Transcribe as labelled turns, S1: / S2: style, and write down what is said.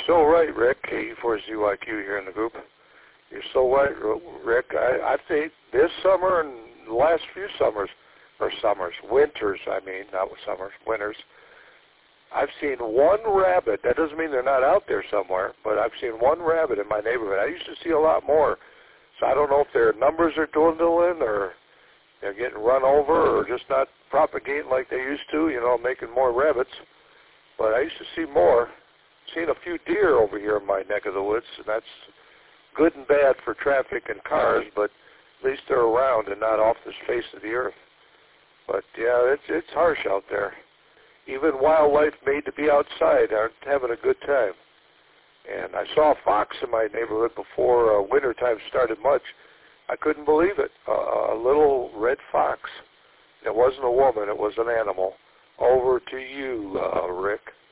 S1: so right, Rick. K4ZYQ here in the group. You're so right, Rick. I think this summer and the last few winters, not with summers, winters, I've seen one rabbit. That doesn't mean they're not out there somewhere, but I've seen one rabbit in my neighborhood. I used to see a lot more. So I don't know if their numbers are dwindling or they're getting run over or just not propagating like they used to, making more rabbits. But I used to see more. Seen a few deer over here in my neck of the woods, and that's good and bad for traffic and cars, but at least they're around and not off the face of the earth. But, yeah, it's harsh out there. Even wildlife made to be outside aren't having a good time. And I saw a fox in my neighborhood before winter time started much. I couldn't believe it. A little red fox. It wasn't a woman. It was an animal. Over to you, Rick.